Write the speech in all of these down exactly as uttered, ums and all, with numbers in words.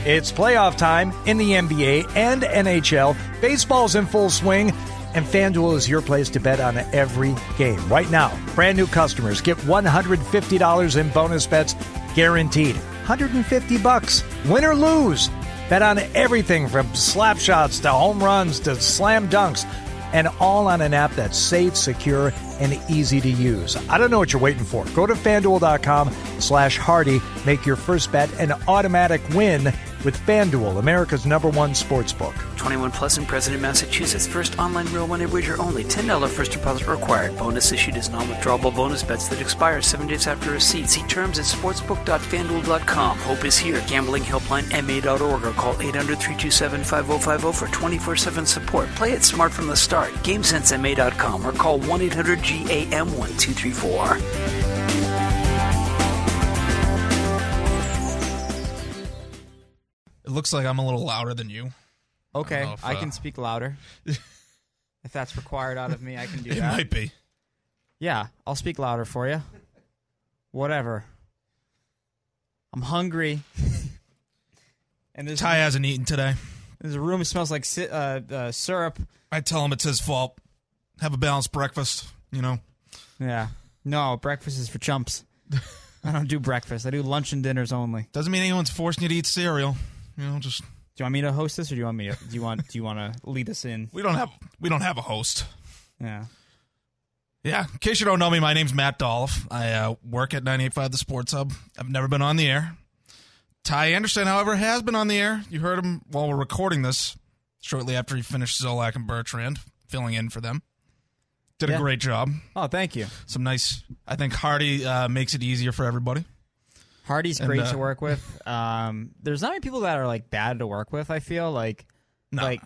It's playoff time in the N B A and N H L. Baseball's in full swing, and FanDuel is your place to bet on every game. Right now, brand new customers get one hundred fifty dollars in bonus bets guaranteed. one hundred fifty bucks, win or lose. Bet on everything from slap shots to home runs to slam dunks, and all on an app that's safe, secure, and easy to use. I don't know what you're waiting for. Go to FanDuel.com slash Hardy. Make your first bet an automatic win with FanDuel, America's number one sports book. twenty-one plus and present in Massachusetts. First online real money wager only. ten dollars first deposit required. Bonus issued as non-withdrawable bonus bets that expire seven days after receipt. See terms at sportsbook dot fan duel dot com. Hope is here. Gambling helpline M A dot org or call eight hundred, three two seven, five oh five oh for twenty-four seven support. Play it smart from the start. game sense M A dot com or call one eight hundred G A M one two three four. It looks like I'm a little louder than you. Okay, I, if, I uh, can speak louder. If that's required out of me, I can do it that. It might be. Yeah, I'll speak louder for you. Whatever. I'm hungry. And there's Ty hasn't eaten today. There's a room that smells like si- uh, uh, syrup. I tell him it's his fault. Have a balanced breakfast, you know. Yeah. No, breakfast is for chumps. I don't do breakfast. I do lunch and dinners only. Doesn't mean anyone's forcing you to eat cereal. You know, just. Do you want me to host this, or do you want me to? Do you want? Do you want to lead us in? We don't have. We don't have a host. Yeah. Yeah. In case you don't know me, my name's Matt Dolph. I uh, work at ninety-eight point five The Sports Hub. I've never been on the air. Ty Anderson, however, has been on the air. You heard him while we're recording this, shortly after he finished Zolak and Bertrand, filling in for them. Did Yeah. a great job. Oh, thank you. Some nice. I think Hardy uh, makes it easier for everybody. Hardy's And, great uh, to work with. Um, there's not many people that are like bad to work with. I feel like, No. like,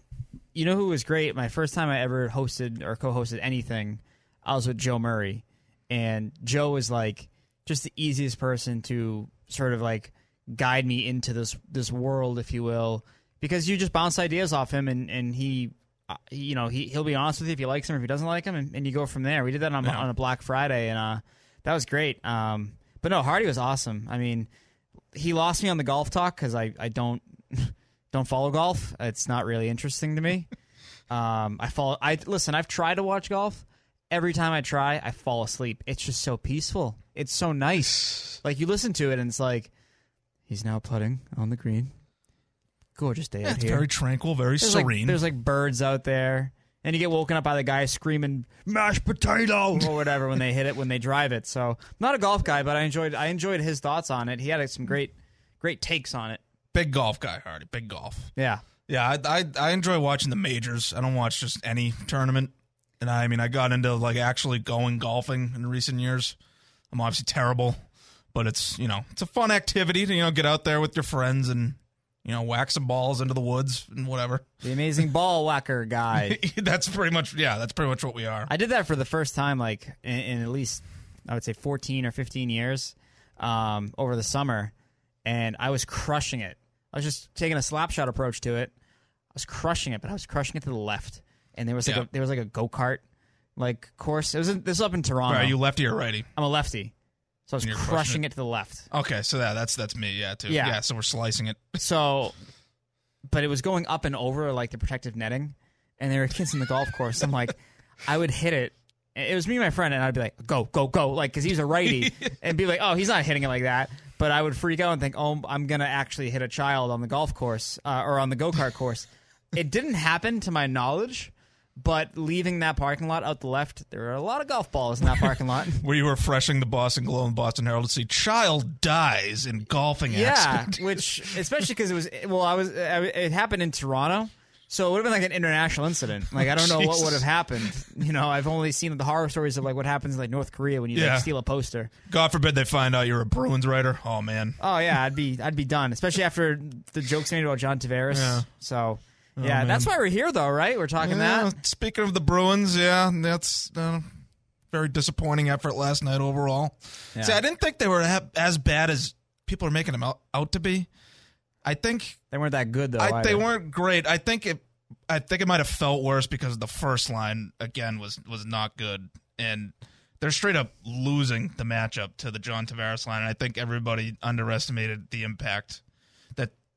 you know who was great? My first time I ever hosted or co-hosted anything, I was with Joe Murray, and Joe was like just the easiest person to sort of like guide me into this this world, if you will, because you just bounce ideas off him, and and he, uh, you know, he he'll be honest with you if he likes him or if he doesn't like him, and, and you go from there. We did that on Yeah. on a Black Friday, and uh, that was great. Um, but no, Hardy was awesome. I mean, he lost me on the golf talk because I, I don't don't follow golf. It's not really interesting to me. um, I follow. I listen. I've tried to watch golf. Every time I try, I fall asleep. It's just so peaceful. It's so nice. Like you listen to it, and it's like he's now putting on the green. Gorgeous day Yeah, out it's here. very tranquil, very There's serene. Like, there's like birds out there, and you get woken up by the guy screaming "mashed potato" or whatever when they hit it when they drive it. So, I'm not a golf guy, but I enjoyed I enjoyed his thoughts on it. He had some great great takes on it. Big golf guy, Hardy. Big golf. Yeah, Yeah, I, I I enjoy watching the majors. I don't watch just any tournament. And I mean, I got into like actually going golfing in recent years. I'm obviously terrible, but it's, you know, it's a fun activity to, you know, get out there with your friends and, you know, whack some balls into the woods and whatever. the amazing ball whacker guy. That's pretty much, yeah, that's pretty much what we are. I did that for the first time, like in, in at least I would say fourteen or fifteen years, um, over the summer, and I was crushing it. I was just taking a slap shot approach to it. I was crushing it, but I was crushing it to the left, and there was like Yeah. a, there was like a go-kart like course. It was in, this was up in Toronto. Are you lefty or righty? I'm a lefty, so I was And you're crushing crushing it. it. to the left. Okay, so yeah, that's that's me, yeah, too. Yeah. Yeah, so we're slicing it. So, but it was going up and over like the protective netting, and there were kids in the golf course. I'm like, I would hit it. It was me and my friend, and I'd be like, go, go, go, like, because he's a righty, and be like, oh, he's not hitting it like that. But I would freak out and think, oh, I'm going to actually hit a child on the golf course uh, or on the go-kart course. It didn't happen to my knowledge, but leaving that parking lot out the left, there are a lot of golf balls in that parking lot. Were you refreshing the Boston Globe and Boston Herald to see child dies in golfing Yeah, accident? which, especially because it was, well, I was, I, it happened in Toronto. So it would have been like an international incident. Like, I don't know what Jesus. would have happened. You know, I've only seen the horror stories of like what happens in like North Korea when you Yeah. like steal a poster. God forbid they find out you're a Bruins writer. Oh, man. Oh yeah, I'd be I'd be done, especially after the jokes made about John Tavares. Yeah. So Oh, yeah, man. that's why we're here though, right? We're talking Yeah, that. speaking of the Bruins, yeah, that's uh, very disappointing effort last night overall. Yeah. See, I didn't think they were ha- as bad as people are making them out, out to be. I think They weren't that good though. I, they either. weren't great. I think it. I think it might have felt worse because the first line again was was not good, and they're straight up losing the matchup to the John Tavares line. And I think everybody underestimated the impact that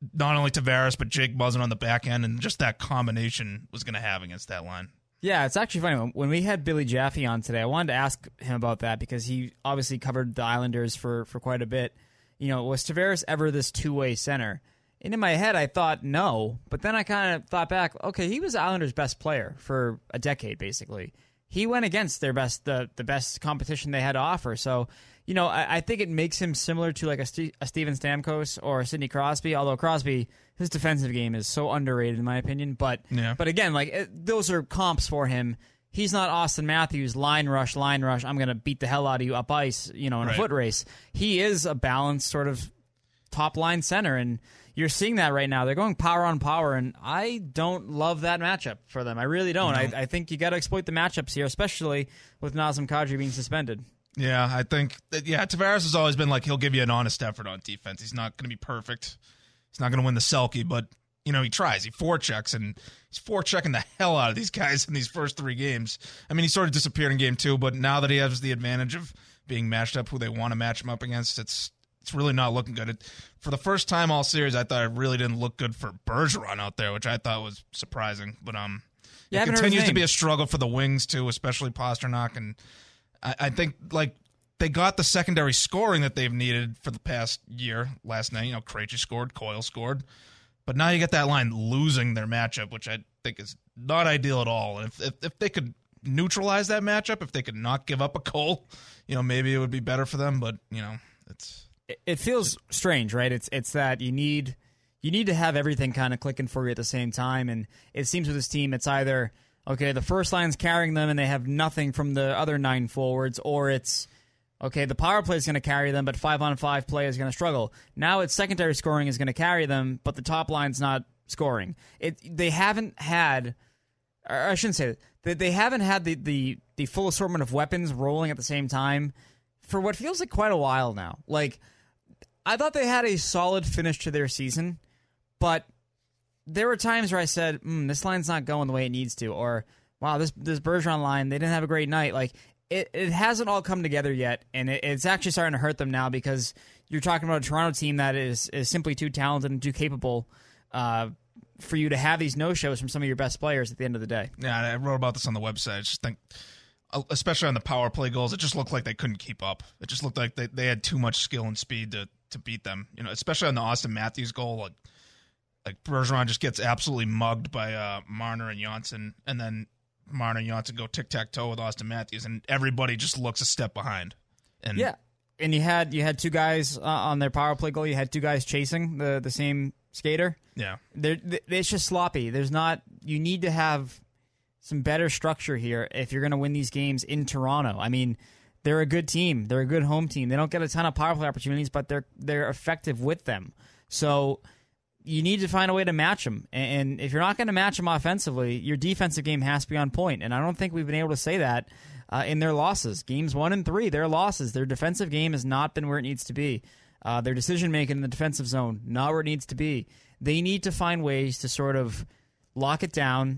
not only Tavares, but Jake Muzzin on the back end, and just that combination was going to have against that line. Yeah, it's actually funny. When we had Billy Jaffe on today, I wanted to ask him about that because he obviously covered the Islanders for, for quite a bit. You know, was Tavares ever this two-way center? And in my head, I thought no, but then I kind of thought back, okay, he was Islanders' best player for a decade, basically. He went against their best, the, the best competition they had to offer. So, you know, I, I think it makes him similar to like a, St- a Steven Stamkos or a Sidney Crosby, although Crosby, his defensive game is so underrated in my opinion. But yeah. but again, like it, those are comps for him. He's not Austin Matthews, line rush, line rush, I'm going to beat the hell out of you up ice, you know, in right. a foot race. He is a balanced sort of top-line center, and you're seeing that right now. They're going power on power, and I don't love that matchup for them. I really don't. Mm-hmm. I, I think you got to exploit the matchups here, especially with Nazem Kadri being suspended. Yeah, I think that, yeah, Tavares has always been like he'll give you an honest effort on defense. He's not going to be perfect. He's not going to win the Selke, but, you know, he tries. He forechecks, and he's forechecking the hell out of these guys in these first three games. I mean, he sort of disappeared in game two, but now that he has the advantage of being matched up who they want to match him up against, it's it's really not looking good. It, for the first time all series, I thought it really didn't look good for Bergeron out there, which I thought was surprising. But um, yeah, it continues to be a struggle for the wings, too, especially Pasternak. And I, I think, like, they got the secondary scoring that they've needed for the past year. Last night, you know, Krejci scored, Coyle scored. But now you get that line losing their matchup, which I think is not ideal at all. And if, if if they could neutralize that matchup, if they could not give up a goal, you know, maybe it would be better for them. But, you know, it's... It feels strange, right? It's it's that you need you need to have everything kind of clicking for you at the same time. And it seems with this team, it's either, okay, the first line's carrying them and they have nothing from the other nine forwards, or it's, okay, the power play is going to carry them, but five-on-five play is going to struggle. Now it's secondary scoring is going to carry them, but the top line's not scoring. It They haven't had, or I shouldn't say that, they haven't had the, the, the full assortment of weapons rolling at the same time for what feels like quite a while now. Like, I thought they had a solid finish to their season, but there were times where I said, mm, this line's not going the way it needs to, or, wow, this this Bergeron line, they didn't have a great night. Like, it, it hasn't all come together yet, and it, it's actually starting to hurt them now because you're talking about a Toronto team that is, is simply too talented and too capable uh, for you to have these no-shows from some of your best players at the end of the day. Yeah, I wrote about this on the website. I just think, especially on the power play goals, it just looked like they couldn't keep up. It just looked like they, they had too much skill and speed to to beat them. You know, especially on the Austin Matthews goal, like like Bergeron just gets absolutely mugged by uh, Marner and Johnson, and then Marner and Johnson go tic tac toe with Austin Matthews, and everybody just looks a step behind. And yeah, and you had you had two guys uh, on their power play goal. You had two guys chasing the the same skater. Yeah, They're, they it's just sloppy. There's not. You need to have some better structure here if you're going to win these games in Toronto. I mean, they're a good team. They're a good home team. They don't get a ton of power play opportunities, but they're they're effective with them. So you need to find a way to match them. And if you're not going to match them offensively, your defensive game has to be on point. And I don't think we've been able to say that uh, in their losses. Games one and three, their losses. Their defensive game has not been where it needs to be. Uh, their decision-making in the defensive zone, not where it needs to be. They need to find ways to sort of lock it down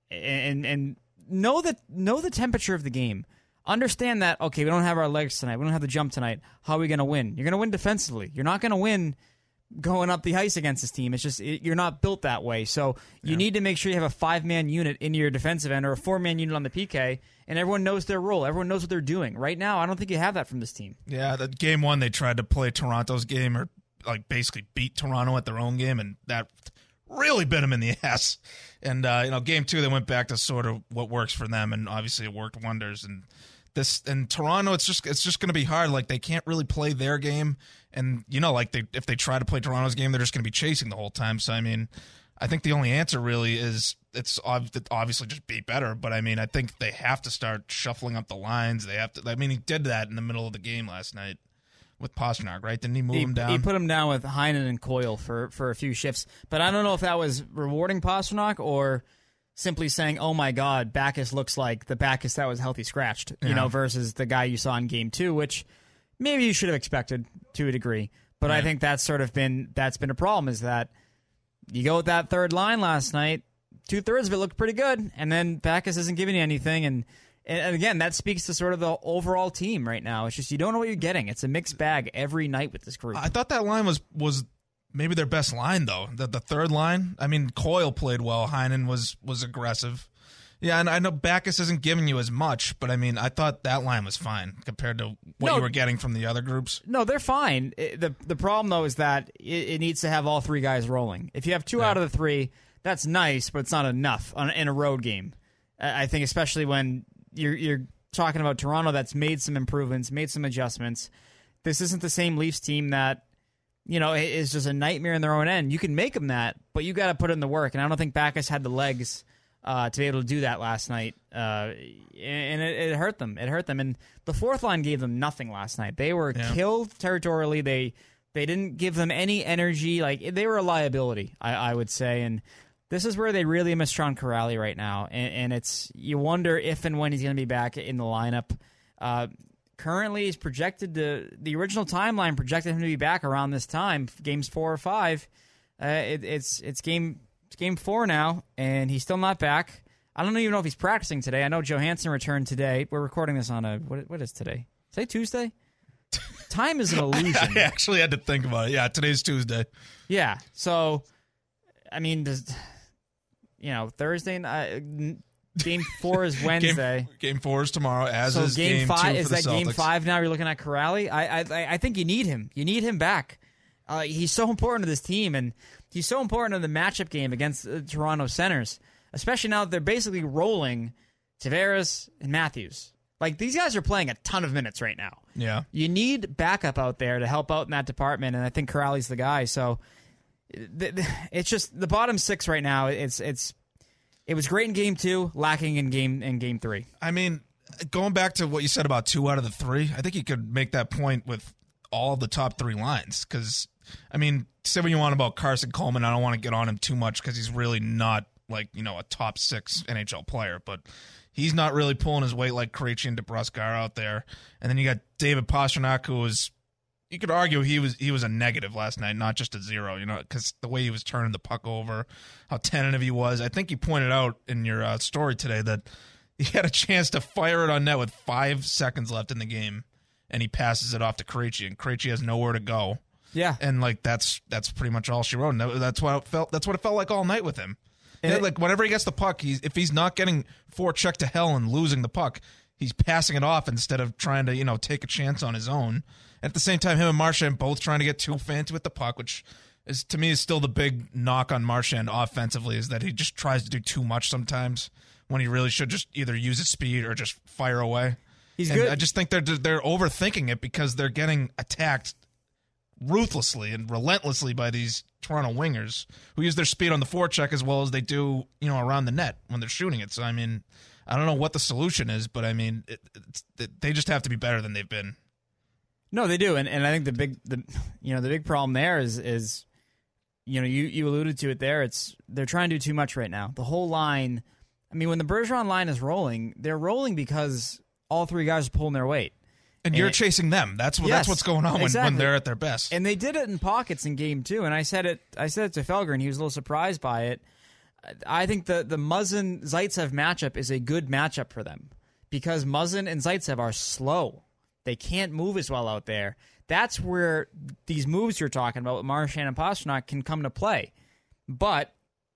and and know that know the temperature of the game. Understand that, okay, we don't have our legs tonight. We don't have the jump tonight. How are we going to win? You're going to win defensively. You're not going to win going up the ice against this team. It's just it, you're not built that way. So you yeah. need to make sure you have a five-man unit in your defensive end or a four-man unit on the P K, and everyone knows their role. Everyone knows what they're doing. Right now, I don't think you have that from this team. Yeah, that game one, they tried to play Toronto's game or like basically beat Toronto at their own game, and that really bit them in the ass. And, uh, you know, game two, they went back to sort of what works for them, and obviously it worked wonders. And this and Toronto, it's just it's just going to be hard. Like, they can't really play their game. And, you know, like, they if they try to play Toronto's game, they're just going to be chasing the whole time. So, I mean, I think the only answer really is it's obviously just be better. But, I mean, I think they have to start shuffling up the lines. They have to. I mean, he did that in the middle of the game last night with Pasternak, right? Didn't he move he, him down? He put him down with Heinen and Coyle for, for a few shifts. But I don't know if that was rewarding Pasternak or simply saying, oh, my God, Backes looks like the Backes that was healthy scratched, you yeah. know, versus the guy you saw in game two, which maybe you should have expected to a degree. But right. I think that's sort of been that's been a problem, is that you go with that third line last night, two-thirds of it looked pretty good, and then Backes isn't giving you anything. And, and again, that speaks to sort of the overall team right now. It's just you don't know what you're getting. It's a mixed bag every night with this group. I thought that line was was maybe their best line, though. The, the third line, I mean, Coyle played well. Heinen was was aggressive. Yeah, and I know Backes isn't giving you as much, but I mean, I thought that line was fine compared to what No. you were getting from the other groups. No, they're fine. It- the The problem though is that it, it needs to have all three guys rolling. If you have two Yeah. out of the three, that's nice, but it's not enough on, in a road game. I I think especially when you're you're talking about Toronto that's made some improvements, made some adjustments. This isn't the same Leafs team that, you know, is just a nightmare in their own end. You can make them that, but you got to put in the work. And I don't think Backes had the legs uh, to be able to do that last night. Uh, and it, it hurt them. It hurt them. And the fourth line gave them nothing last night. They were Yeah. killed territorially. They they didn't give them any energy. Like, they were a liability, I, I would say. And this is where they really miss Sean Corrali right now. And, and it's, you wonder if and when he's going to be back in the lineup. Uh, Currently, he's projected to, the original timeline projected him to be back around this time, games four or five. Uh, it, it's it's game it's game four now, and he's still not back. I don't even know if he's practicing today. I know Johansson returned today. We're recording this on a what what is today? Today Tuesday? Time is an illusion. I actually had to think about it. Yeah, today's Tuesday. Yeah. So, I mean, does you know Thursday? Uh, Game four is Wednesday. Game, game four is tomorrow, as so is game, game five two is for the that game Celtics. five now. You're looking at Corrali. I I I think you need him. You need him back. Uh, he's so important to this team, and he's so important in the matchup game against the Toronto Centers, especially now that they're basically rolling Tavares and Matthews. Like, these guys are playing a ton of minutes right now. Yeah. You need backup out there to help out in that department, and I think Corrali's the guy. So th- th- it's just the bottom six right now. It's it's it was great in game two, lacking in game in game three. I mean, going back to what you said about two out of the three, I think you could make that point with all of the top three lines. Because, I mean, say what you want about Carson Coleman. I don't want to get on him too much because he's really not, like, you know, a top six N H L player. But he's not really pulling his weight like Krejci and DeBrusk are out there. And then you got David Pastrnak, who was, you could argue he was he was a negative last night, not just a zero, you know, because the way he was turning the puck over, how tentative he was. I think you pointed out in your uh, story today that he had a chance to fire it on net with five seconds left in the game, and he passes it off to Krejci, and Krejci has nowhere to go. Yeah. And like that's that's pretty much all she wrote. And that, that's what it felt. That's what it felt like all night with him. And Yeah, it- like whenever he gets the puck, he's if he's not getting forecheck to hell and losing the puck, he's passing it off instead of trying to, you know, take a chance on his own. At the same time, him and Marchand both trying to get too fancy with the puck, which is to me is still the big knock on Marchand offensively, is that he just tries to do too much sometimes when he really should just either use his speed or just fire away. He's And good. I just think they're they're overthinking it because they're getting attacked ruthlessly and relentlessly by these Toronto wingers who use their speed on the forecheck as well as they do, you know, around the net when they're shooting it. So I mean, I don't know what the solution is, but I mean, it, it's, it, they just have to be better than they've been. No, they do, and and I think the big the you know the big problem there is is you know you, you alluded to it there. It's they're trying to do too much right now. The whole line. I mean, when the Bergeron line is rolling, they're rolling because all three guys are pulling their weight, And you're And- chasing them. That's what Yes, that's what's going on when, exactly. when they're at their best. and they did it in pockets in game two. And I said it I said it to Felger, and he was a little surprised by it. I think the the Muzzin Zaitsev matchup is a good matchup for them because Muzzin and Zaitsev are slow. They can't move as well out there. That's where these moves you're talking about with Marchand and Pastrnak can come to play. But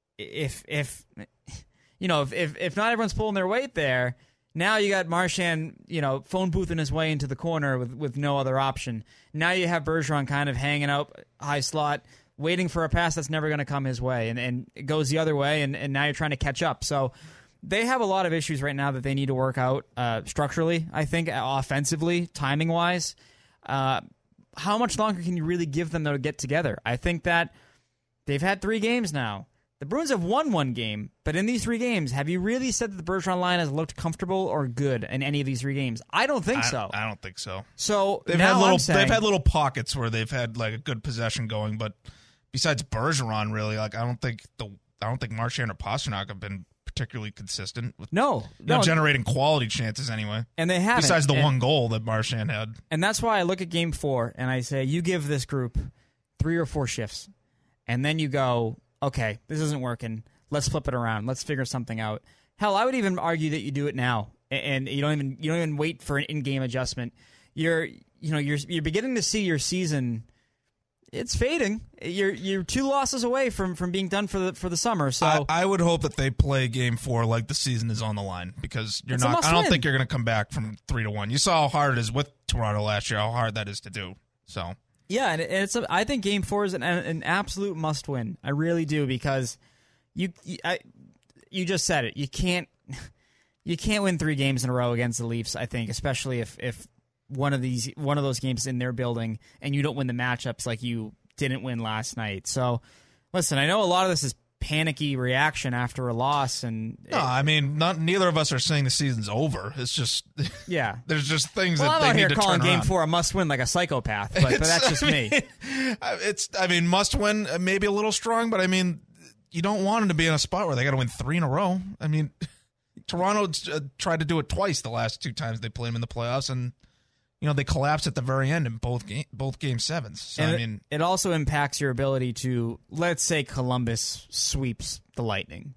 if if you know if, if if not everyone's pulling their weight there, now you got Marchand, you know, phone boothing his way into the corner with, with no other option. Now you have Bergeron kind of hanging out high slot, waiting for a pass that's never going to come his way, and, and it goes the other way, and, and now you're trying to catch up. So they have a lot of issues right now that they need to work out uh, structurally, I think, offensively, timing-wise. Uh, how much longer can you really give them to get together? I think that they've had three games now. The Bruins have won one game, but in these three games, have you really said that the Bergeron line has looked comfortable or good in any of these three games? I don't think I, so. I don't think so. So They've now had little I'm saying, they've had little pockets where they've had like a good possession going, but besides Bergeron, really, like I don't think the I don't think Marchand or Pastrnak have been particularly consistent with no, you know, no, generating quality chances anyway. and they haven't. Besides the And- one goal that Marchand had. And that's why I look at game four and I say, you give this group three or four shifts. And then you go, okay, this isn't working. Let's flip it around. Let's figure something out. Hell, I would even argue that you do it now. And you don't even you don't even wait for an in-game adjustment. You're you know, you're you're beginning to see your season it's fading. You're you're two losses away from, from being done for the for the summer. So I, I would hope that they play Game Four like the season is on the line, because you're It's a not. I don't must-win. think you're going to come back from three to one. You saw how hard it is with Toronto last year. How hard that is to do. So yeah, and it's a, I think Game Four is an, an absolute must win. I really do, because you you, I, you just said it. You can't you can't win three games in a row against the Leafs. I think, especially if if one of these one of those games is in their building and you don't win the matchups like you didn't win last night. So, listen, I know a lot of this is panicky reaction after a loss, and no, I mean, not neither of us are saying the season's over. It's just yeah, there's just things well, that I'm they out need here to calling turn Game around. Four a must win like a psychopath, but, but that's just I me. mean, It's I mean, must win, uh, maybe a little strong, but I mean, you don't want them to be in a spot where they got to win three in a row. I mean, Toronto uh, tried to do it twice the last two times they played them in the playoffs, and you know they collapsed at the very end in both game both game sevens. So And I it- mean, it also impacts your ability to, let's say Columbus sweeps the Lightning.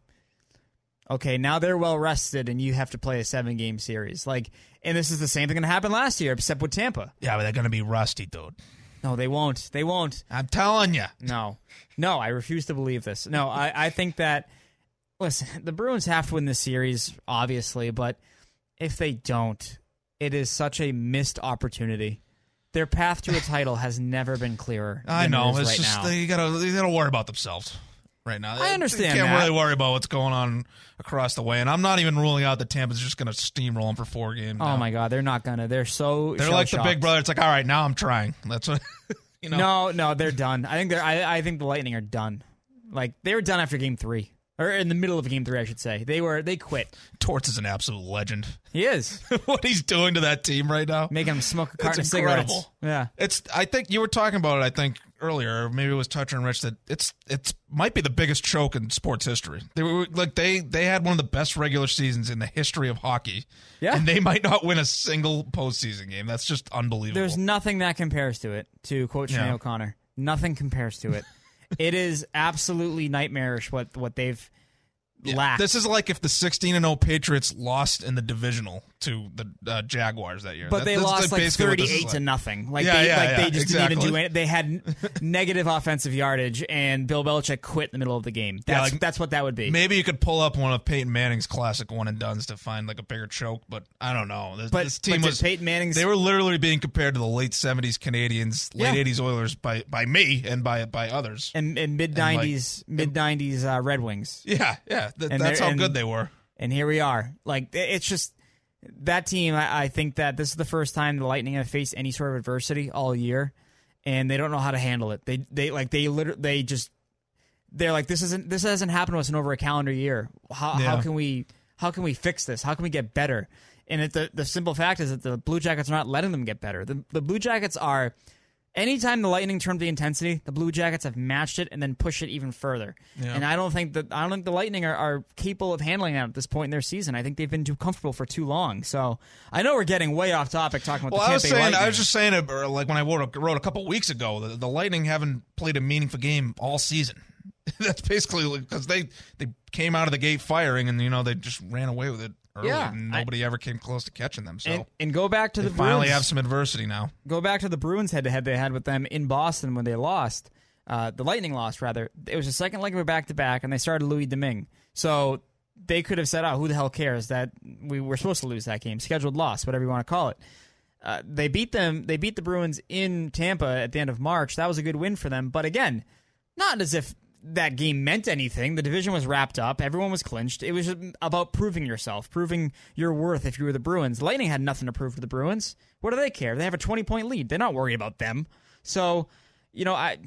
Okay, now they're well rested, and you have to play a seven game series. Like, and this is the same thing that happened last year, except with Tampa. yeah, but they're going to be rusty, dude. No, they won't. They won't. I'm telling you. No, no, I refuse to believe this. No, I, I think that, listen, the Bruins have to win this series, obviously, but if they don't, it is such a missed opportunity. Their path to a title has never been clearer. I than know. it is It's right just now. they gotta they gotta worry about themselves right now. I understand They can't that. really worry about what's going on across the way, and I'm not even ruling out that Tampa's just gonna steamroll them for four games. Oh now. my God, they're not gonna. They're so. They're like the shell-shocked. big brother. It's like, all right, now I'm trying. That's what you know. No, no, they're done. I think they're. I, I think the Lightning are done. Like they were done after Game Three, or in the middle of Game Three, I should say. They were. They quit. Torts is an absolute legend. He is What he's doing to that team right now, making them smoke a carton of It's cigarettes. incredible. Yeah. It's. I think you were talking about it. I think earlier, or maybe it was Toucher and Rich, that it's it's might be the biggest choke in sports history. They were like they they had one of the best regular seasons in the history of hockey. Yeah. and they might not win a single postseason game. That's just unbelievable. There's nothing that compares to it. To quote Sinead Yeah. O'Connor, nothing compares to it. It is absolutely nightmarish what what they've Yeah. lacked. This is like if the sixteen and oh Patriots lost in the divisional to the uh, Jaguars that year. But That- they that's lost like basically what this is thirty-eight to like. nothing. Like Yeah, they, yeah, like yeah, they just didn't even exactly. do it. They had n- negative offensive yardage, and Bill Belichick quit in the middle of the game. That's like, that's what that would be. Maybe you could pull up one of Peyton Manning's classic one and dones to find like a bigger choke, but I don't know. This, But, this team but did was Peyton Manning's they were literally being compared to the late seventies Canadians, late Yeah. eighties Oilers by by me and by by others. and, and mid nineties mid nineties uh, Red Wings. yeah, yeah, th- And that's they're- how and- good they were. And here we are. Like it- it's just that team. I, I think that this is the first time the Lightning have faced any sort of adversity all year, and they don't know how to handle it. They they like they literally they just they're like this isn't this hasn't happened to us in over a calendar year. How how Yeah. can we how can we fix this? How can we get better? And it, the the simple fact is that the Blue Jackets are not letting them get better. The the Blue Jackets are. Anytime the Lightning turn the intensity, the Blue Jackets have matched it and then pushed it even further. Yeah. And I don't think that I don't think the Lightning are, are capable of handling that at this point in their season. I think they've been too comfortable for too long. So I know we're getting way off topic talking about Well, the I was Tampa Bay saying, Lightning. I was just saying it, or like when I wrote a, wrote a couple weeks ago, the, the Lightning haven't played a meaningful game all season. That's basically because they they came out of the gate firing, and you know they just ran away with it early, Yeah, and nobody ever came close to catching them. So and, and go back to they the finally Bruins. have some adversity now. Go back to the Bruins head to head they had with them in Boston when they lost. Uh, the Lightning lost, rather. It was the second leg of a back to back, and they started Louis Domingue. So they could have said, "Oh, who the hell cares that we were supposed to lose that game? Scheduled loss, whatever you want to call it." Uh, they beat them. They beat the Bruins in Tampa at the end of March. That was a good win for them. But again, not as if that game meant anything. The division was wrapped up. Everyone was clinched. It was about proving yourself, proving your worth if you were the Bruins. Lightning had nothing to prove to the Bruins. What do they care? They have a twenty-point lead. They're not worried about them. So, you know, I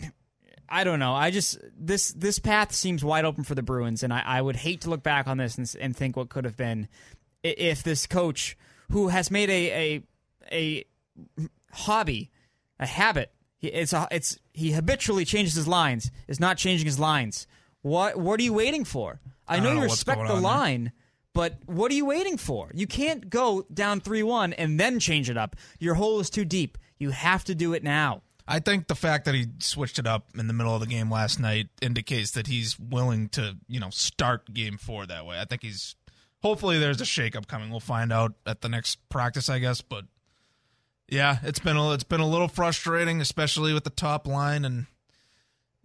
I don't know. I just this this path seems wide open for the Bruins, and I, I would hate to look back on this and, and think what could have been i- if this coach, who has made a a, a hobby, a habit, he- it's a, it's he habitually changes his lines, is not changing his lines. What what are you waiting for? I, I know don't you know what's respect going the on there. line, but what are you waiting for? You can't go down three one and then change it up. Your hole is too deep. You have to do it now. I think the fact that he switched it up in the middle of the game last night indicates that he's willing to, you know, start game four that way. I think he's hopefully there's a shakeup coming. We'll find out at the next practice, I guess. But yeah, it's been a, it's been a little frustrating, especially with the top line, and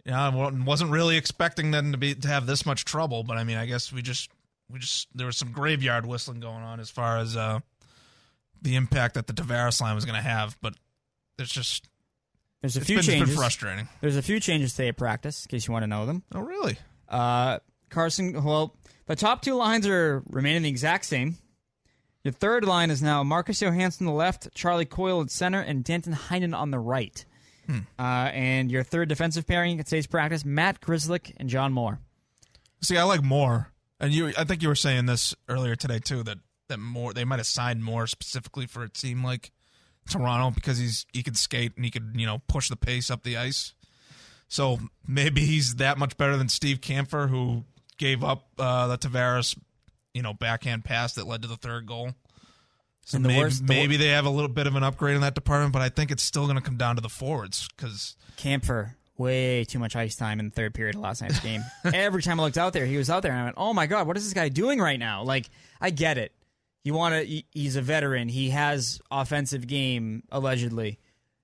Yeah, I wasn't really expecting them to be to have this much trouble, but I mean, I guess we just we just there was some graveyard whistling going on as far as uh, the impact that the Tavares line was going to have. But there's just there's a it's few been, changes. It's been frustrating. There's a few changes today at practice, in case you want to know them. Oh, really? Uh, Carson. Well, the top two lines are remaining the exact same. Your third line is now Marcus Johansson on the left, Charlie Coyle at center, and Danton Heinen on the right. Hmm. Uh, and your third defensive pairing at today's practice, Matt Grzelcyk and John Moore. See, I like Moore, and you. I think you were saying this earlier today too. That that Moore, they might have signed Moore specifically for a team like Toronto because he's he could skate and he could you know push the pace up the ice. So maybe he's that much better than Steve Kampfer, who gave up uh, the Tavares you know backhand pass that led to the third goal. So and the maybe, worst, the maybe they have a little bit of an upgrade in that department, but I think it's still going to come down to the forwards because Kampfer, way too much ice time in the third period of last night's game. Every time I looked out there, he was out there, and I went, "Oh my god, what is this guy doing right now?" Like, I get it. You want to? He's a veteran. He has offensive game allegedly.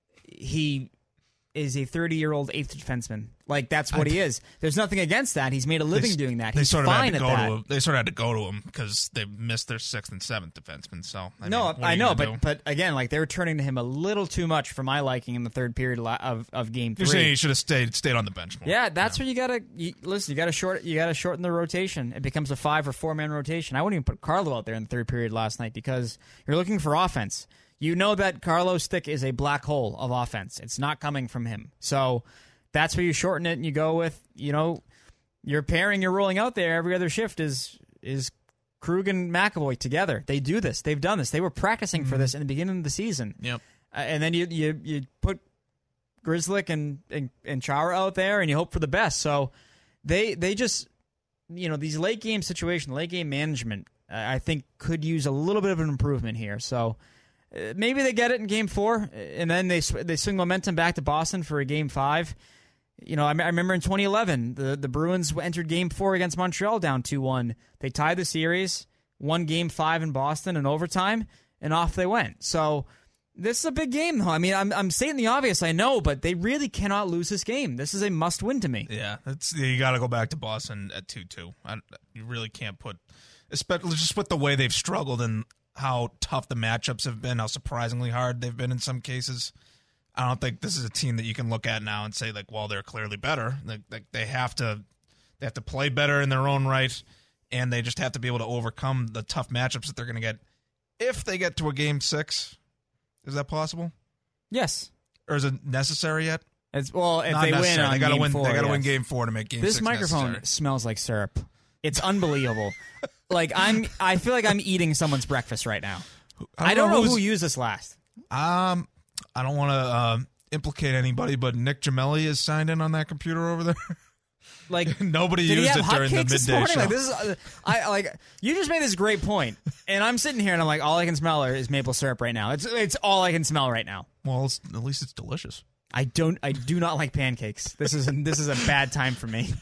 He is a thirty-year-old eighth defenseman. Like, that's what I, he is. There's nothing against that. He's made a living they, doing that. They He's sort of fine had to at go that. to him. They sort of had to go to him because they missed their sixth and seventh defenseman. So I no, mean, I know, but do? but again, like they were turning to him a little too much for my liking in the third period of of game three. You're saying he should have stayed stayed on the bench more. Yeah, that's yeah. when you gotta you, listen. You gotta short. You gotta shorten the rotation. It becomes a five or four man rotation. I wouldn't even put Carlo out there in the third period last night because you're looking for offense. You know that Carlo's stick is a black hole of offense. It's not coming from him. So that's where you shorten it and you go with, you know, your pairing you're rolling out there every other shift is is Krug and McAvoy together. They do this. They've done this. They were practicing mm-hmm. for this in the beginning of the season. Yep. Uh, and then you you you put Grzelcyk and, and and Chara out there and you hope for the best. So they they just, you know, these late game situation, late game management, uh, I think could use a little bit of an improvement here. So uh, maybe they get it in game four and then they sw- they swing momentum back to Boston for a game five. You know, I, I remember in twenty eleven, the, the Bruins entered Game four against Montreal down two one. They tied the series, won Game five in Boston in overtime, and off they went. So this is a big game, though. I mean, I'm I'm stating the obvious, I know, but they really cannot lose this game. This is a must-win to me. Yeah, it's, you got to go back to Boston at two two. You really can't put, especially just with the way they've struggled and how tough the matchups have been, how surprisingly hard they've been in some cases. I don't think this is a team that you can look at now and say, like, well, they're clearly better. Like, they, they have to they have to play better in their own right, and they just have to be able to overcome the tough matchups that they're going to get if they get to a game six. Is that possible? Yes. Or is it necessary yet? It's well, if Not they win necessary. on they gotta game win. four, They got to yes. win game four to make game This six microphone necessary. smells like syrup. It's unbelievable. Like I'm, I feel like I'm eating someone's breakfast right now. I don't, I don't know, know who who used this last. Um, I don't want to uh, implicate anybody, but Nick Gemelli is signed in on that computer over there. Like nobody did used he it have during the hotcakes midday this morning? show. Like this is, uh, I like you just made this great point, and I'm sitting here and I'm like, all I can smell is maple syrup right now. It's it's all I can smell right now. Well, it's, at least it's delicious. I don't. I do not like pancakes. This is this is a bad time for me.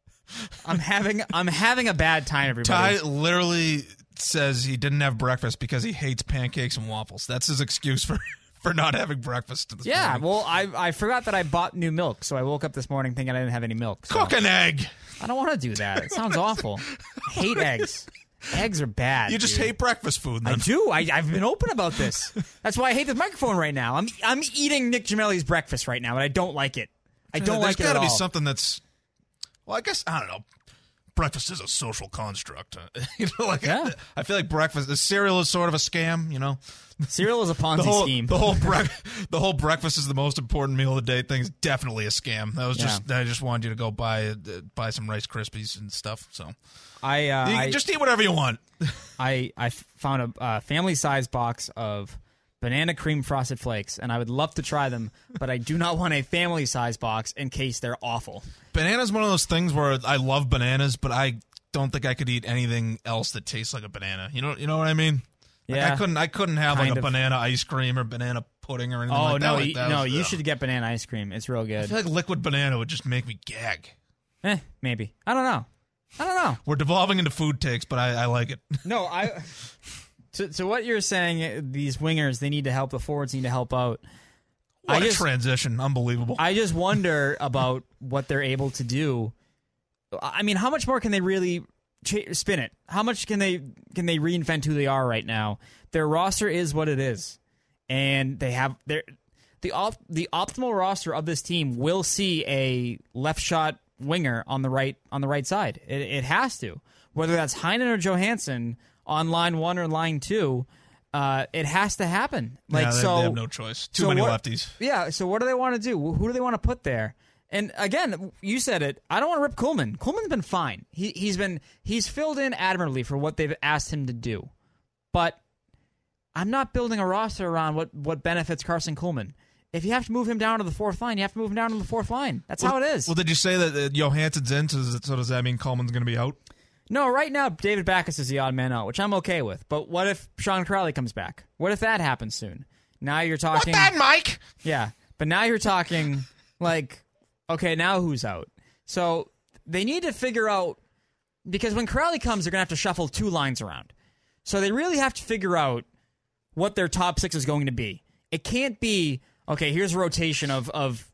I'm having I'm having a bad time, everybody. Ty literally says he didn't have breakfast because he hates pancakes and waffles. That's his excuse for, for not having breakfast. This yeah, morning. well, I I forgot that I bought new milk, so I woke up this morning thinking I didn't have any milk. So. Cook an egg. I don't want to do that. It sounds awful. I hate eggs. Eggs are bad. You just dude. hate breakfast food, then. I do. I, I've been open about this. That's why I hate this microphone right now. I'm I'm eating Nick Gemelli's breakfast right now, and I don't like it. I don't There's like it at gotta be all. something that's. Well, I guess I don't know. Breakfast is a social construct. you know, like Yeah. I, I feel like breakfast. The cereal is sort of a scam. You know, Cereal is a Ponzi the whole scheme. the whole bre- the whole breakfast is the most important meal of the day thing is definitely a scam. That was just Yeah. I just wanted you to go buy uh, buy some Rice Krispies and stuff. So I, uh, you I can just eat whatever you want. I I found a uh, family size box of banana cream frosted flakes, and I would love to try them, but I do not want a family size box in case they're awful. Banana's one of those things where I love bananas, but I don't think I could eat anything else that tastes like a banana. You know, you know what I mean? Like Yeah. I couldn't. I couldn't have Kind like a of. banana ice cream or banana pudding or anything Oh like that. no, Like you, that no, was- you ugh. should get banana ice cream. It's real I good. feel like liquid banana would just make me gag. Eh, maybe. I don't know. I don't know. We're devolving into food takes, but I, I like it. No, I. To, to what you're saying, these wingers, they need to help. The forwards need to help out. What I a just, transition. Unbelievable. I just wonder about what they're able to do. I mean, how much more can they really ch- spin it? How much can they can they reinvent who they are right now? Their roster is what it is, and they have their the op, the optimal roster of this team will see a left shot winger on the right on the right side. It, it has to, whether that's Heinen or Johansson on line one or line two. Uh, it has to happen. Like yeah, they, so, they have no choice. Too so many what, lefties. Yeah. So what do they want to do? Who do they want to put there? And again, you said it. I don't want to rip Kuhlman. Kuhlman's been fine. He he's been he's filled in admirably for what they've asked him to do. But I'm not building a roster around what, what benefits Carson Kuhlman. If you have to move him down to the fourth line, you have to move him down to the fourth line. That's well, how it is. Well, did you say that uh, Johansson's in? So does, so does that mean Coleman's going to be out? No, right now David Backes is the odd man out, which I'm okay with. But what if Sean Crowley comes back? What if that happens soon? Now you're talking. What that, Mike? Yeah, but now you're talking like, okay, now who's out? So they need to figure out, because when Crowley comes, they're gonna have to shuffle two lines around. So they really have to figure out what their top six is going to be. It can't be, okay, here's a rotation of of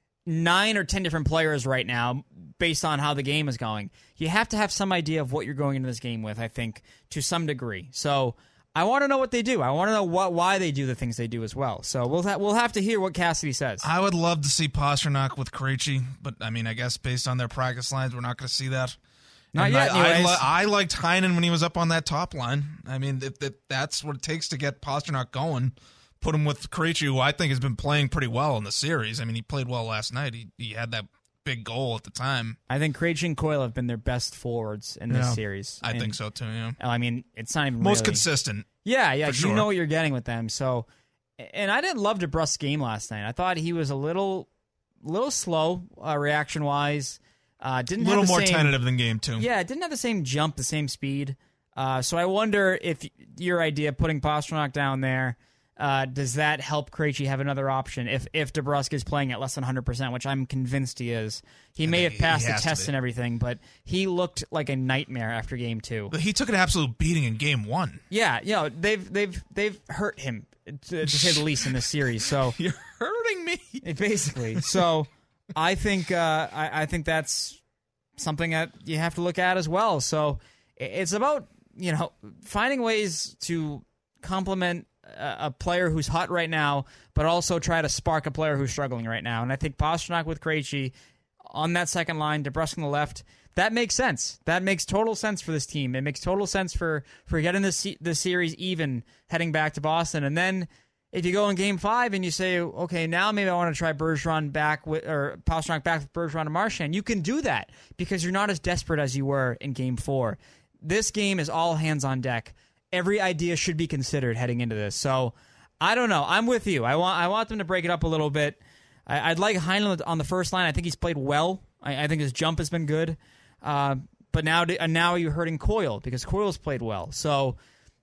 nine or ten different players right now based on how the game is going. You have to have some idea of what you're going into this game with, I think, to some degree. So I want to know what they do. I want to know what why they do the things they do as well. So we'll ha- we'll have to hear what Cassidy says. I would love to see Pasternak with Krejci, but I mean, I guess based on their practice lines, we're not going to see that. Not and yet, I, I, anyways. li- I liked Heinen when he was up on that top line. I mean, if, if that's what it takes to get Pasternak going, put him with Krejci, who I think has been playing pretty well in the series. I mean, he played well last night. He he had that big goal at the time. I think Krejci and Coyle have been their best forwards in this Yeah, series. I And, think so too. Yeah, I mean, it's not even most really, consistent. Yeah, yeah, for you sure. know what you're getting with them. So, and I didn't love DeBrusk's game last night. I thought he was a little, little slow uh, reaction wise. Uh, didn't A little have the more same, tentative than game two. Yeah, it didn't have the same jump, the same speed. Uh, so I wonder if your idea, putting Pasternak down there, uh, does that help Krejci have another option? If if DeBrusk is playing at less than one hundred percent, which I'm convinced he is. He may have he passed the has to test be. and everything, but he looked like a nightmare after game two. But he took an absolute beating in game one. Yeah, you know, they've they've they've hurt him to, to say the least in this series. So You're hurting me. basically, so I think uh, I, I think that's something that you have to look at as well. So it's about, you know, finding ways to complement a, a player who's hot right now, but also try to spark a player who's struggling right now. And I think Pasternak with Krejci on that second line, DeBrusk on the left, that makes sense. That makes total sense for this team. It makes total sense for, for getting this the series even heading back to Boston. And then if you go in game five and you say, okay, now maybe I want to try Bergeron back with, or Pasternak back with Bergeron and Marchand, you can do that because you're not as desperate as you were in game four. This game is all hands on deck. Every idea should be considered heading into this. So I don't know. I'm with you. I want I want them to break it up a little bit. I, I'd like Heinlein on the first line. I think he's played well. I, I think his jump has been good. Uh, but now, uh, now you're hurting Coyle because Coyle's played well. So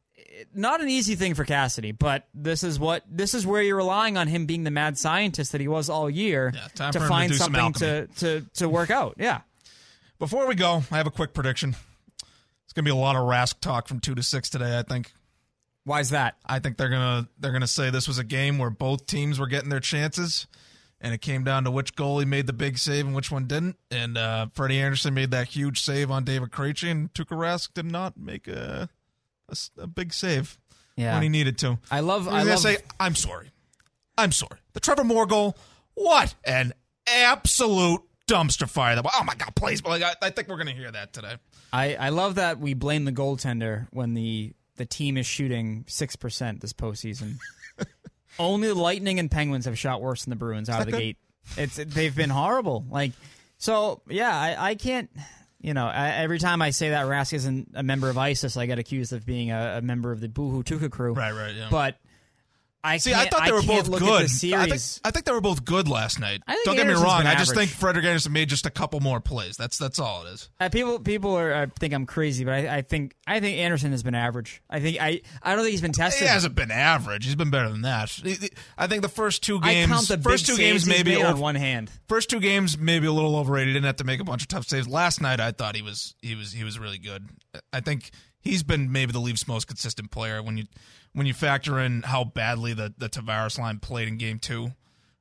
not an easy thing for Cassidy, but this is what this is where you're relying on him being the mad scientist that he was all year Yeah, time to for him to find do some something alchemy. to, to, to work out. Yeah. Before we go, I have a quick prediction. It's going to be a lot of Rask talk from two to six today, I think. Why is that? I think they're gonna they're gonna say this was a game where both teams were getting their chances, and it came down to which goalie made the big save and which one didn't. And uh, Freddie Anderson made that huge save on David Krejci, and Tuukka Rask did not make a a, s- a big save Yeah. when he needed to. I love. He's I gonna love. say, "I'm sorry, I'm sorry." The Trevor Moore goal, what an absolute dumpster fire! That oh my god, please! But like, I, I think we're gonna hear that today. I, I love that we blame the goaltender when the, the team is shooting six percent this postseason. Only the Lightning and Penguins have shot worse than the Bruins out of the good? gate. It's they've been horrible. Like so, yeah. I, I can't. You know, I, every time I say that Rask isn't a member of ISIS, I get accused of being a, a member of the Boohoo Tuca crew. Right, right, yeah. But I See, can't, I thought they were can't both look good. At the I think, series. I think they were both good last night. I think Don't get me Anderson's wrong. been I just average. think Frederick Anderson made just a couple more plays. That's that's all it is. Uh, people people are, uh, think I'm crazy, but I, I think I think Anderson has been average. I think I I don't think he's been tested. He hasn't been average. He's been better than that. He- he- I think the first two I games, count the first big two games saves he's maybe made on over, one hand. first two games maybe a little overrated. He didn't have to make a bunch of tough saves. Last night I thought he was he was he was really good. I think he's been maybe the Leafs' most consistent player when you when you factor in how badly the the Tavares line played in game two.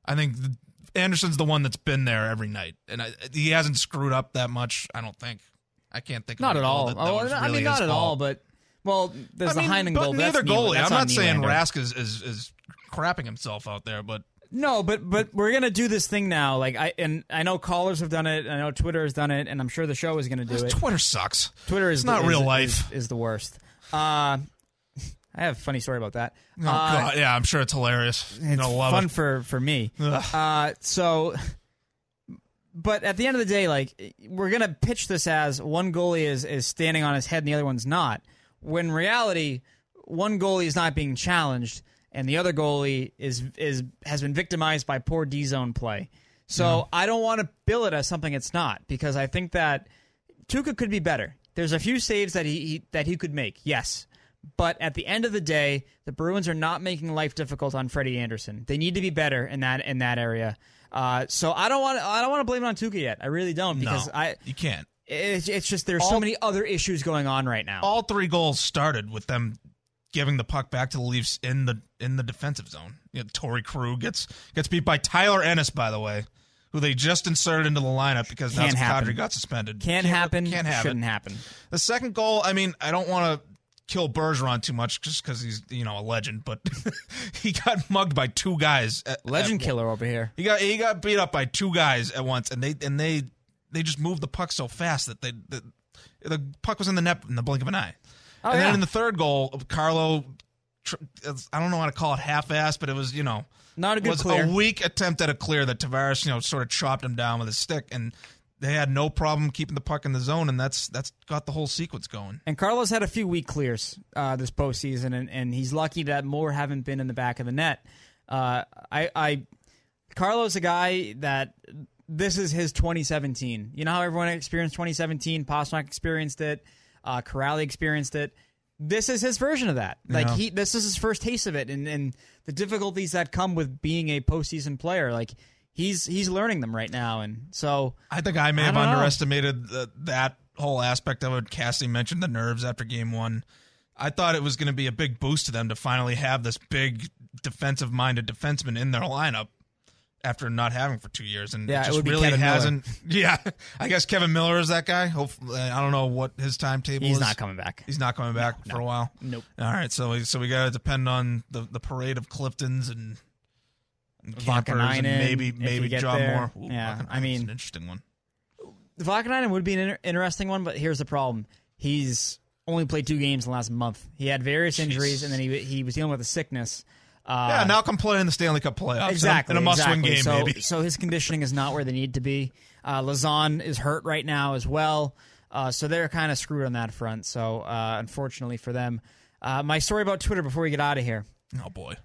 I think the, Anderson's the one that's been there every night, and I, he hasn't screwed up that much. I don't think. I can't think. Not of at all. That, that oh, was I really mean, not his at fault. all. But well, there's I mean, the Heinen but goal. neither that's goalie. Nylander. I'm not saying Nylander. Rask is, is is crapping himself out there, but No, but but we're gonna do this thing now. Like I and I know callers have done it. I know Twitter has done it, and I'm sure the show is gonna do it. Twitter sucks. Twitter is it's not is, real is, life. Is, is the worst. Uh, I have a funny story about that. Oh, uh, God. Yeah, I'm sure it's hilarious. You're It's gonna love fun it. for for me. Ugh. Uh, so, but at the end of the day, like we're gonna pitch this as one goalie is is standing on his head and the other one's not. When in reality, one goalie is not being challenged, and the other goalie is is has been victimized by poor D zone play. So Yeah. I don't want to bill it as something it's not, because I think that Tuukka could be better. There's a few saves that he, he that he could make, yes. But at the end of the day, the Bruins are not making life difficult on Freddie Anderson. They need to be better in that in that area. Uh, so I don't want I don't want to blame it on Tuukka yet. I really don't, because no, I you can't. it's, it's just there's All- so many other issues going on right now. All three goals started with them giving the puck back to the Leafs in the in the defensive zone. You know, Torrey Krug gets gets beat by Tyler Ennis, by the way, who they just inserted into the lineup because Can't Nazem happen. Kadri got suspended. Can't happen. Can't have Shouldn't it. happen. The second goal, I mean, I don't want to kill Bergeron too much just because he's, you know, a legend, but he got mugged by two guys. At, Legend at, killer over here. He got he got beat up by two guys at once, and they and they they just moved the puck so fast that they the, the puck was in the net in the blink of an eye. Oh, and yeah. then in the third goal, Carlo, tr- I don't know how to call it half-assed, but it was, you know, Not a good was clear. a weak attempt at a clear that Tavares, you know, sort of chopped him down with his stick, and they had no problem keeping the puck in the zone, and that's that's got the whole sequence going. And Carlos had a few weak clears uh, this postseason, and, and he's lucky that more haven't been in the back of the net. Uh, I, I, Carlos, a guy that this is his twenty seventeen. You know how everyone experienced twenty seventeen? Pastrnak experienced it. Uh, Corrali experienced it. This is his version of that. Like Yeah. he, this is his first taste of it, and, and the difficulties that come with being a postseason player. Like he's he's learning them right now, and so I think I may I have don't know. underestimated the, that whole aspect of it. Cassie mentioned the nerves after game one. I thought it was going to be a big boost to them to finally have this big defensive-minded defenseman in their lineup after not having for two years, and Yeah, it it just would be really Kevin Miller. hasn't. Yeah, I guess Kevin Miller is that guy. Hopefully, I don't know what his timetable he's is. not coming back. He's not coming back No, for no. a while. Nope. All right, so we, so we got to depend on the, the parade of Cliftons and, and Campers and Vakanainen, maybe if you maybe get John there. Moore. Ooh, Yeah, I Vakanainen's mean- an interesting one. Vakanainen would be an inter- interesting one, but here's the problem: he's only played two games in the last month. He had various injuries, and then he he was dealing with a sickness. Uh, Yeah, now come play in the Stanley Cup playoffs. exactly in a must-win exactly. game, so, maybe. So his conditioning is not where they need to be. Uh, Lazan is hurt right now as well, uh, so they're kind of screwed on that front. So uh, unfortunately for them, uh, my story about Twitter before we get out of here. Oh boy,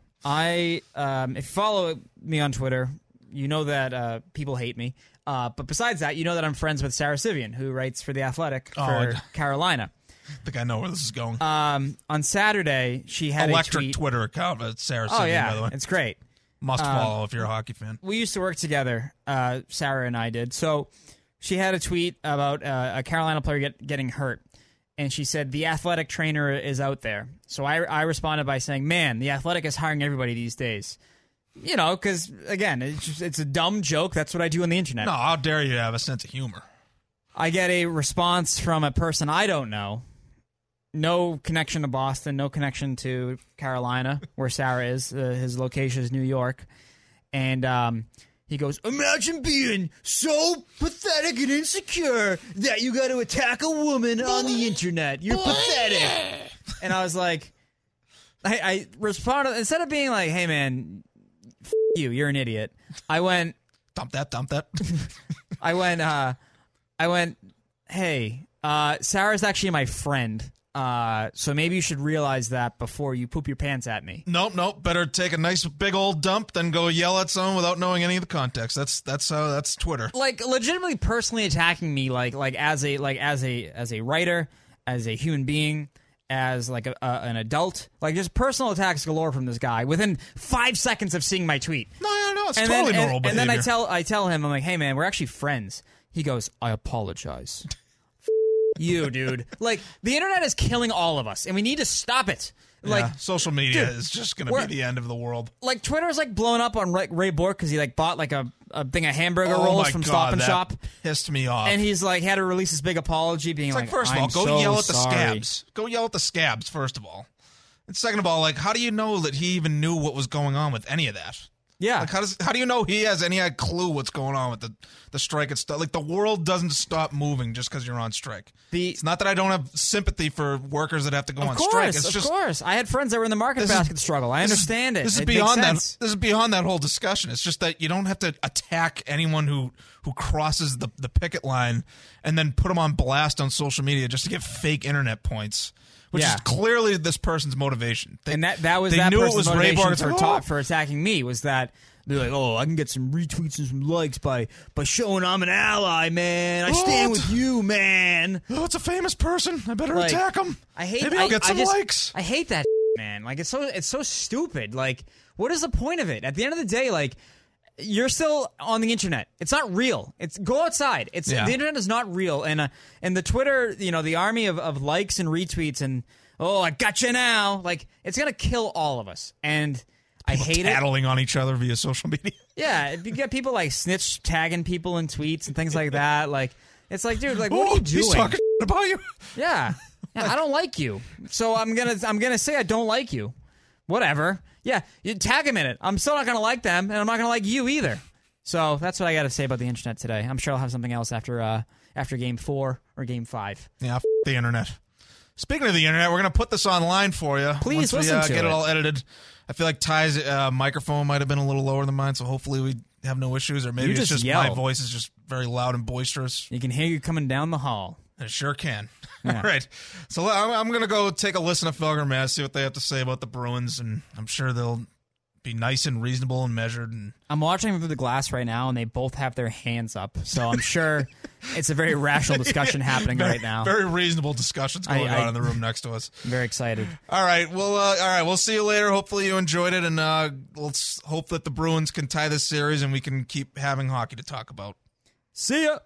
I um, if you follow me on Twitter, you know that uh, people hate me. Uh, but besides that, you know that I'm friends with Sarah Sivian, who writes for The Athletic Oh, for I- Carolina. I think I know where this is going. Um, on Saturday, she had Electric a tweet. Twitter account, uh, Sarah Oh Sivian, yeah, by the way. it's great. Must uh, follow if you're a hockey fan. We used to work together. Uh, Sarah and I did. So she had a tweet about uh, a Carolina player get, getting hurt, and she said the Athletic trainer is out there. So I I responded by saying, "Man, the Athletic is hiring everybody these days." You know, because again, it's just, it's a dumb joke. That's what I do on the internet. No, how dare you have a sense of humor? I get a response from a person I don't know. No connection to Boston, no connection to Carolina, where Sarah is. Uh, his location is New York. And um, he goes, "Imagine being so pathetic and insecure that you got to attack a woman on the internet. You're pathetic." And I was like, I, I responded, instead of being like, "Hey, man, f- you, you're an idiot," I went, Dump that, dump that. I went, uh, I went, "Hey, uh, Sarah's actually my friend, uh, so maybe you should realize that before you poop your pants at me." Nope, nope. Better take a nice big old dump than go yell at someone without knowing any of the context. That's that's how that's Twitter. Like, legitimately, personally attacking me, like, like as a, like as a, as a writer, as a human being, as like a, a, an adult, like just personal attacks galore from this guy within five seconds of seeing my tweet. No, no, no. It's and totally then, normal and, behavior. and then I tell I tell him, I'm like, "Hey man, we're actually friends." He goes, "I apologize." you, dude. Like, the internet is killing all of us, and we need to stop it. Like, yeah, social media dude, is just going to be the end of the world. Like, Twitter's like blowing up on Ray, Ray Bork because he like bought like a, a thing of hamburger oh rolls my from God, Stop and that Shop. Pissed me off. And he's like had to release this big apology, being it's like, like, first of all, I'm go so yell at the sorry. scabs. Go yell at the scabs, first of all. And second of all, like, how do you know that he even knew what was going on with any of that? Yeah. Like, how does how do you know he has any clue what's going on with the, the strike and stuff? Like, the world doesn't stop moving just because you're on strike. The, it's not that I don't have sympathy for workers that have to go of on course, strike. It's of just, course. I had friends that were in the market basket is, struggle. I understand is, it. This is it beyond makes that. sense. This is beyond that whole discussion. It's just that you don't have to attack anyone who, who crosses the, the picket line and then put them on blast on social media just to get fake internet points. Which Yeah. is clearly this person's motivation. They, and that that was they that knew person's it was Ray motivation Bork. for, Like, ta- oh. for attacking me was that they're like, oh, I can get some retweets and some likes by by showing I'm an ally, man. I stand What? with you, man. Oh, it's a famous person. I better Like, attack him. I hate. Maybe I, I'll get I some just- likes. I hate that, man. Like it's so it's so stupid. Like, what is the point of it? At the end of the day, like. You're still on the internet. It's not real. It's go outside. It's Yeah. the internet is not real. And uh, and the Twitter, you know, the army of, of likes and retweets and oh, I got you now. Like it's gonna kill all of us. And I hate it. Tattling on each other via social media. Yeah, you get people like snitch tagging people in tweets and things like that. Like it's like, dude, like what oh, are you doing? He's talking about you. Yeah. Yeah, I don't like you. So I'm gonna I'm gonna say I don't like you. Whatever. Yeah, you tag them in it. I'm still not gonna like them, and I'm not gonna like you either. So that's what I got to say about the internet today. I'm sure I'll have something else after uh, after game four or game five. Yeah, f- the internet. Speaking of the internet, we're gonna put this online for you. Please once we listen uh, to get it. it. all edited. I feel like Ty's uh, microphone might have been a little lower than mine, so hopefully we have no issues. Or maybe You it's just just yell. my voice is just very loud and boisterous. You can hear you coming down the hall. It sure can. Yeah. All right. So I'm, I'm going to go take a listen to Felger Mass, see what they have to say about the Bruins, and I'm sure they'll be nice and reasonable and measured. And I'm watching them through the glass right now, and they both have their hands up. So I'm sure it's a very rational discussion happening very, right now. Very reasonable discussions going I- I- on in the room next to us. I'm very excited. All right. Well, uh, all right. We'll see you later. Hopefully you enjoyed it, and uh, let's hope that the Bruins can tie this series and we can keep having hockey to talk about. See ya.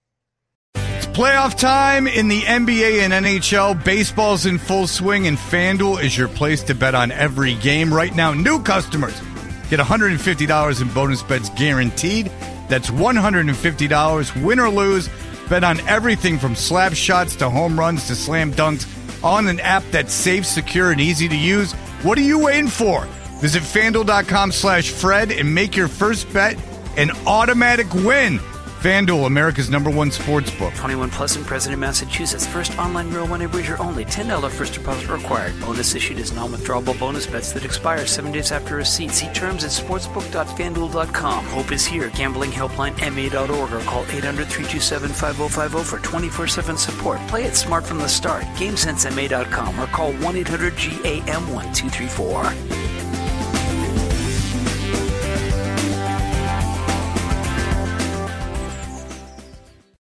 Playoff time in the N B A and N H L. Baseball's in full swing, and FanDuel is your place to bet on every game. Right now, new customers get one hundred fifty dollars in bonus bets guaranteed. That's one hundred fifty dollars, win or lose. Bet on everything from slap shots to home runs to slam dunks on an app that's safe, secure, and easy to use. What are you waiting for? Visit FanDuel.com slash Fred and make your first bet an automatic win. FanDuel, America's number one sports book. twenty-one plus in President, Massachusetts. First online real money wager only. ten dollars first deposit required. Bonus issued is non-withdrawable bonus bets that expire seven days after receipt. See terms at sportsbook dot fanduel dot com. Hope is here. Gambling helpline M A dot org or call eight hundred, three two seven, five oh five oh for twenty-four seven support. Play it smart from the start. GameSense M A dot com or call one eight hundred G A M one two three four.